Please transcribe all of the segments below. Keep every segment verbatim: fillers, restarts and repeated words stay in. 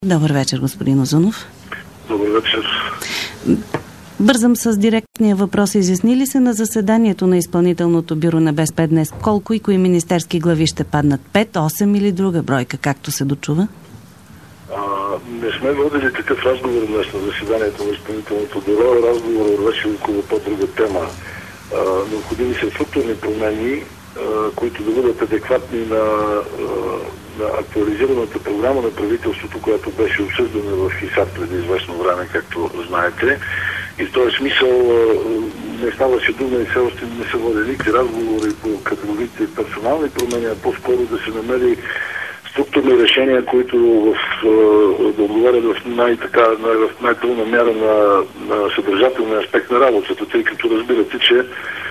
Добър вечер, господин Узунов. Добър вечер. Бързам с директния въпрос. Изясни ли се на заседанието на изпълнителното бюро на БСП днес колко и кои министерски глави ще паднат? Пет, осем или друга бройка, както се дочува? А, не сме водили такъв разговор днес на заседанието на изпълнителното бюро. Разговорът беше около по-друга тема. А, необходими са структурни промени, а, които да бъдат адекватни на, а, на актуализираната програма на правителството, която беше обсъждана в ИСАД преди известно време, както знаете. И в този смисъл не ставаше дума и все още не са водени никакви разговори по кадровите персонални промени, а по-скоро да се намери структурни решения, които в, да отговарят в, най-така, най- в най-пълна мяра на, на съдържателния аспект на работата, тъй като разбирате, че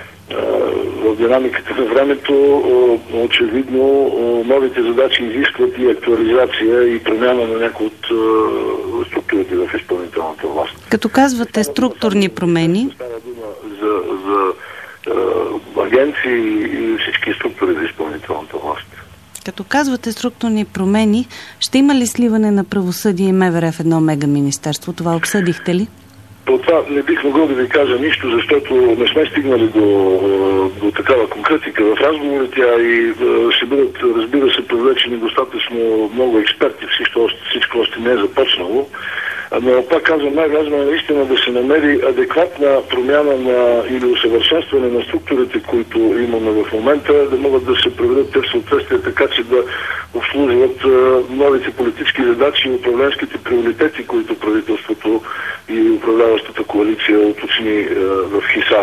в динамиката на времето очевидно новите задачи изискват и актуализация и промяна на някои от структурите в изпълнителната власт. Като казвате структурни промени... Става дума за, за е, агенции и всички структури за изпълнителната власт. Като казвате структурни промени, ще има ли сливане на правосъдие и МВР в едно мегаминистерство? Това обсъдихте ли? По това не бих могъл да ви кажа нищо, защото не сме стигнали до, до такава конкретика в разговорите, а и ще бъдат, разбира се, привлечени достатъчно много експерти. Всичко още, всичко още не е започнало. Но пак казвам, най-важно е наистина да се намери адекватна промяна на или усъвършенстване на структурите, които имаме в момента, да могат да се приведат те в съответствие, така че да обслужват новите политически задачи и управленските приоритети, които правителството и управляващата коалиция уточни в ХИСАР.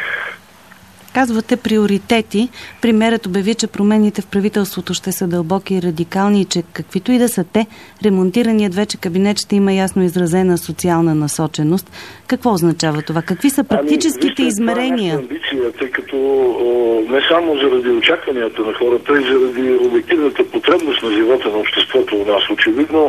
Казвате приоритети. Премиерът обяви, че промените в правителството ще са дълбоки и радикални и че каквито и да са те, ремонтираният вече кабинет ще има ясно изразена социална насоченост. Какво означава това? Какви са практическите ами, вижте, измерения? Това е амбиция, тъй като о, не само заради очакванията на хората, и заради обективната потребност на живота на обществото у нас. Очевидно,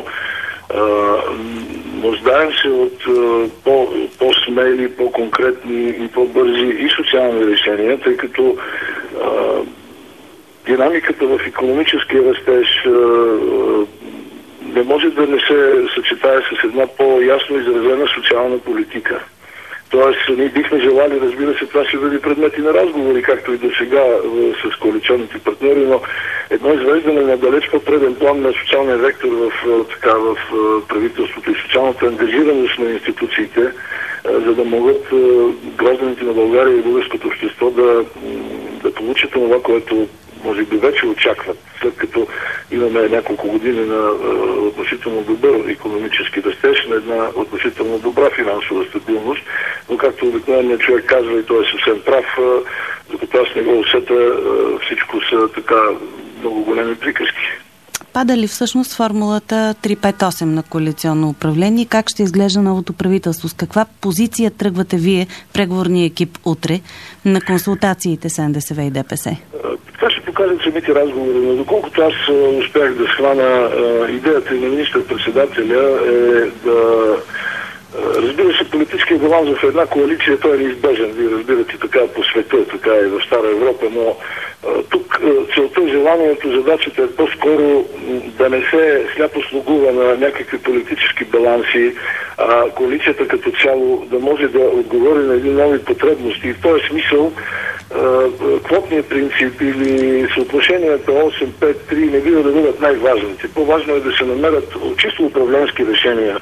нуждаем се от по, по-смели, по-конкретни и по-бързи и социални решения, тъй като а, динамиката в икономическия растеж а, не може да не се съчетае с една по-ясно изразена социална политика. Тоест, ние бихме желали, разбира се, това ще бъде предмет и на разговори, както и до сега с коалиционните партньори, но едно извеждане на далеч по-преден план на социалния вектор в, така, в правителството и социалната ангажираност на институциите, за да могат гражданите на България и българското общество да, да получат това, което може би вече очакват, след като имаме няколко години на е, относително добър икономически растеж, на една относително добра финансова стабилност, но както обикновеният човек казва, и той е съвсем прав, е, докато аз не го усета, е, всичко са така много големи приказки. Пада ли всъщност формулата три пет осем на коалиционно управление? Как ще изглежда новото правителство? С каква позиция тръгвате вие, преговорния екип, утре на консултациите с НДСВ и ДПС? Това ще покажат самите разговори, но доколкото аз успях да схвана, идеята и на министър-председателя е да... Разбира се, политическия баланс в една коалиция, той е неизбежен. Вие разбирате така по света, така и в Стара Европа, но тук целта, желанието, задачата е по-скоро да не се сляпо слугува на някакви политически баланси, а коалицията като цяло да може да отговори на едни нови потребности. И в този смисъл квотният принцип или съотношенията осем пет три не бива да бъдат най-важните. По-важно е да се намерят чисто управленски решения,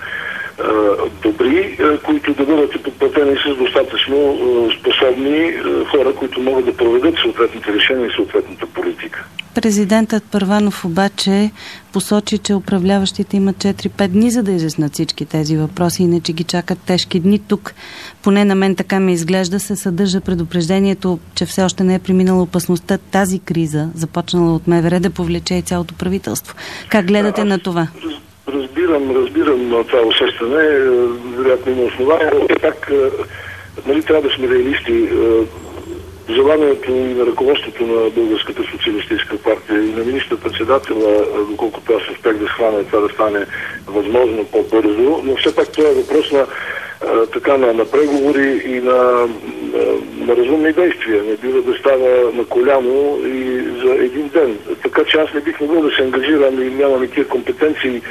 добри, които да бъдат подплатени с достатъчно способни хора, които могат да проведат съответните решения и съответната политика. Президентът Първанов обаче посочи, че управляващите имат четири пет дни, за да изяснат всички тези въпроси, иначе ги чакат тежки дни. Тук, поне на мен така ми изглежда, се съдържа предупреждението, че все още не е преминала опасността тази криза, започнала от МВР, да повлече и цялото правителство. Как гледате а, на това? Разбирам, разбирам това усещане, вероятно има основание, но как, нали, трябва да сме реалисти. Желанието и на ръководството на Българската социалистическа партия и на министър-председателя, доколкото аз успях да схвана това да стане възможно по-бързо, но все пак това е въпрос на така на, на преговори и на, на, на разумни действия. Не бива да става на коляно и за един ден. Така че аз не бих могъл да се ангажирам и нямам и тия компетенции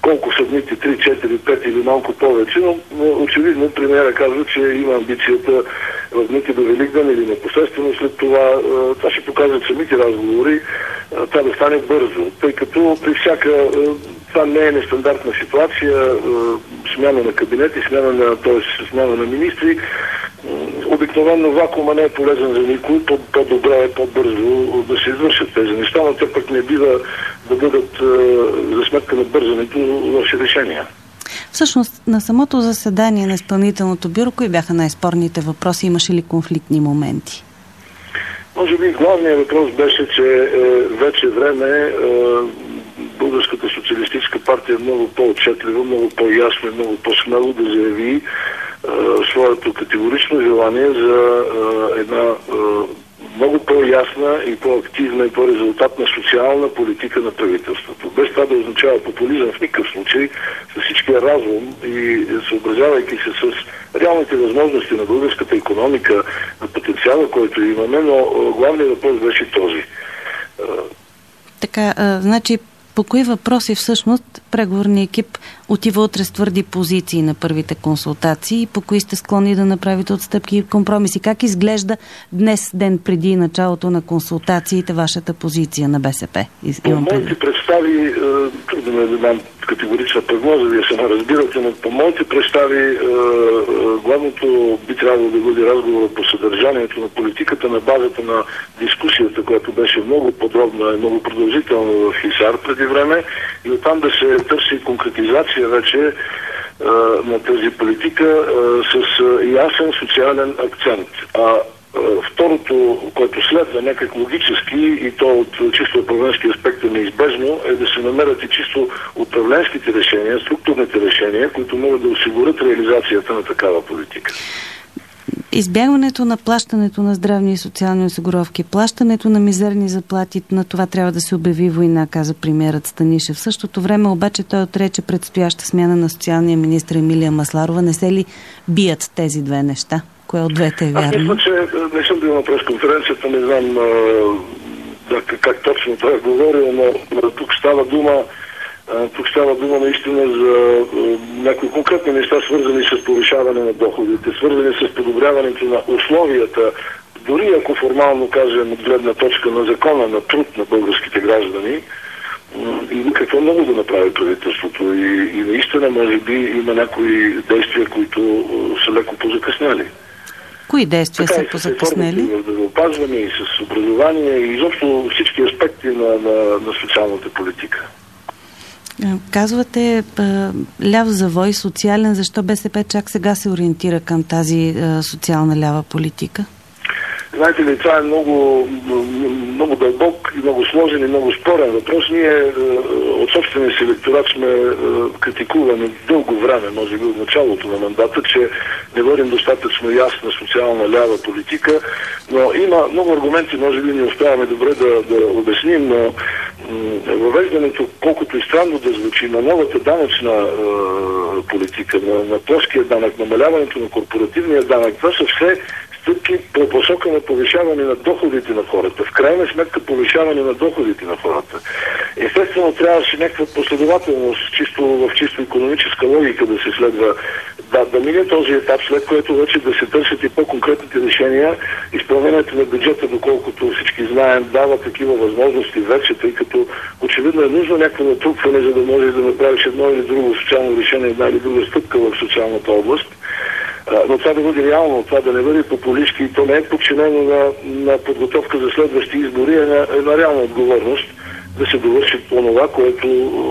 колко са дните, три, четири, пет или малко повече, но очевидно премиера казва, че има амбицията в дните до Великден или непосредствено след това. Това ще показват самите разговори, това да стане бързо, тъй като при всяка, това не е нестандартна ситуация, смяна на кабинети, смяна на, т.е. смяна на министри. Обикновено вакуума не е полезен за никой, по-добре е по-бързо да се извършат тези неща, но те пък не бива да бъдат е, за сметка на бързането в решения. Всъщност, на самото заседание на изпълнителното бюро, кои бяха най-спорните въпроси? Имаше ли конфликтни моменти? Може би главният въпрос беше, че е, вече време е, Българската социалистическа партия е много по-отчетливо, много по-ясно и много по-смело да заяви своето категорично желание за а, една а, много по-ясна и по-активна и по-резултатна социална политика на правителството. Без това да означава популизъм в никакъв случай, с всичкия разум и съобразявайки се с реалните възможности на българската икономика, на потенциала, който имаме, но главният въпрос беше този. Така, а, значи по кои въпроси всъщност преговорният екип отива утре с твърди позиции на първите консултации и по кои сте склонни да направите отстъпки и компромиси? Как изглежда днес, ден преди началото на консултациите, вашата позиция на БСП? По моите представи, трудно е да дам категорична прогноза, вие сама разбирате, но по моите представи главното би трябвало да бъде разговор по съдържанието на политиката на базата на дискусията, която беше много подробна и много продължителна в Хисар преди време, и оттам да се търси конкретизация вече а, на тази политика а, с а, ясен социален акцент. А, а второто, което следва някак логически, и то от чисто управленски аспект е неизбежно, е да се намерят и чисто управленските решения, структурните решения, които могат да осигурят реализацията на такава политика. Избягването на плащането на здравни и социални осигуровки, плащането на мизерни заплати, на това трябва да се обяви война, каза премиерът Станишев. В същото време обаче той отрече предстояща смяна на социалния министър Емилия Масларова. Не се ли бият тези две неща? Кое от двете е вярно? Аз мисля, че не съм бил на пресконференцията, не знам да, как точно това е говорил, но тук става дума Тук става дума наистина за някои конкретни неща, свързани с повишаване на доходите, свързани с подобряването на условията, дори ако формално кажем от гледна точка на закона на труд на българските граждани, и какво много да направи правителството. И, и наистина, може би, има някои действия, които са леко позакъснели. Кои действия така са позакъснели? И с здравеопазване, и с образование, и изобщо всички аспекти на, на, на социалната политика. Казвате ляв завой, социален. Защо БСП чак сега се ориентира към тази социална лява политика? Знаете ли, това е много, много дълбок и много сложен и много спорен въпрос. Ние от собствения си електорат сме критикувани дълго време, може би от началото на мандата, че не водим достатъчно ясна социална лява политика, но има много аргументи, може би не успяваме добре да, да обясним, но въвеждането, колкото и странно да звучи, на новата данъчна е, политика, на, на плоския данък, намаляването на корпоративния данък, това са все стъпки по посока на повишаване на доходите на хората. В крайна сметка повишаване на доходите на хората. Естествено, трябваше някаква последователност, чисто, в чисто икономическа логика да се следва, да, да мине този етап, след което вече да се търсят и по-конкретните решения. Изпълнението на бюджета, доколкото всички знаем, дава такива възможности вече, тъй като очевидно е нужно някакво натрупване, за да може да направиш едно или друго социално решение, една или друга стъпка в социалната област. Но това да бъде реално, това да не бъде популистки, то не е подчинено на, на подготовка за следващи избори, е на, е на реална отговорност да се довърши онова, което,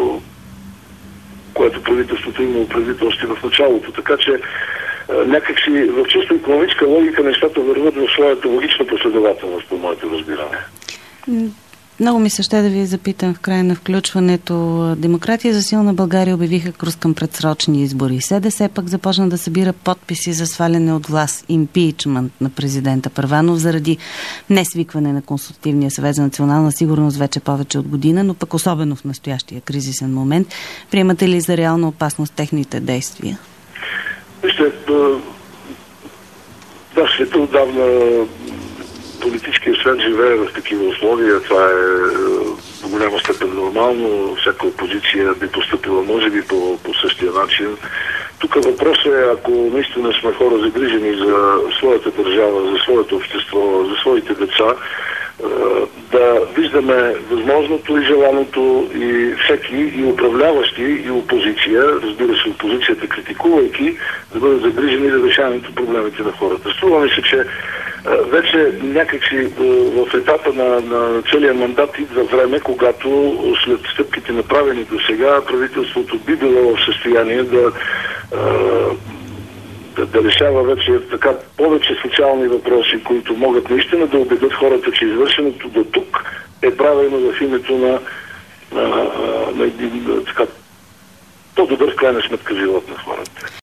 което правителството има правителство в началото. Така че някакси в чисто икономическа логика нещата върват в своята логична последователност, по моето разбиране. Много ми се ще да ви запитам в края на включването. Демократия за силна България обявиха курс към предсрочни избори. СДС пък започна да събира подписи за сваляне от власт, импичмент на президента Първанов заради несвикване на Консултативния съвет за национална сигурност вече повече от година, но пък особено в настоящия кризисен момент. Приемате ли за реална опасност техните действия? Вижте, да, света отдавна политическия свет живее в такива условия. Това е до голяма степен нормално. Всяка опозиция би поступила, може би, по, по същия начин. Тук въпросът е, ако наистина сме хора загрижени за своята държава, за своето общество, за своите деца, да виждаме възможното и желаното и всеки, и управляващи, и опозиция, разбира се, опозицията критикувайки, да бъдат загрижени за решаването проблемите на хората. Струва ми се, че вече някакси в етапа на, на целия мандат идва време, когато след стъпките направени до сега, правителството би било в състояние да Да, да решава вече така повече социални въпроси, които могат наистина да убедят хората, че извършеното до тук е правено в името на, на, на един така по-добър в крайна сметка живот на хората.